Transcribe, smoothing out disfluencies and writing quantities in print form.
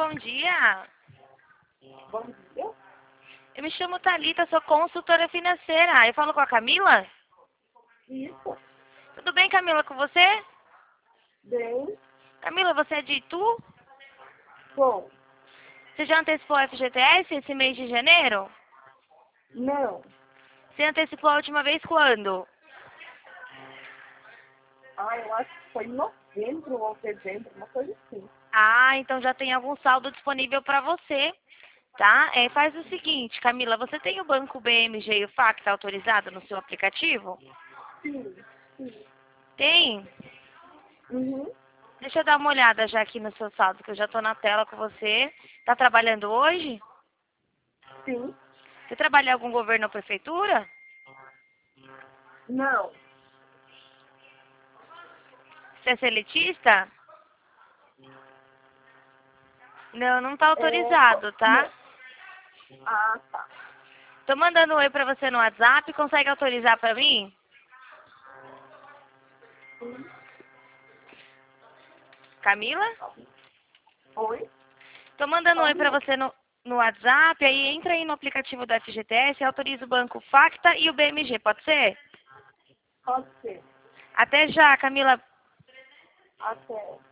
bom dia. Bom dia. Eu me chamo Thalita, sou consultora financeira. Eu falo com a Camila? Isso. Tudo bem, Camila, com você? Bem. Camila, você é de Itu? Bom. Você já antecipou o FGTS esse mês de janeiro? Não. Você antecipou a última vez quando? Eu acho que foi em novembro ou dezembro, uma coisa assim. Ah, então já tem algum saldo disponível para você, tá? Faz o seguinte, Camila, você tem o banco BMG e o FAC autorizado no seu aplicativo? Sim. Sim. Tem? Uhum. Deixa eu dar uma olhada já aqui no seu saldo, que eu já estou na tela com você. Tá trabalhando hoje? Sim. Você trabalha em algum governo ou prefeitura? Não. Você é seletista? Não, não tá autorizado, tá? Não. Tá. Tô mandando um oi pra você no WhatsApp, consegue autorizar pra mim? Sim. Camila? Oi? Tô mandando um oi Pode pra ir. você no WhatsApp, aí entra aí no aplicativo da FGTS e autoriza o banco Facta e o BMG, pode ser? Pode ser. Até já, Camila. Até.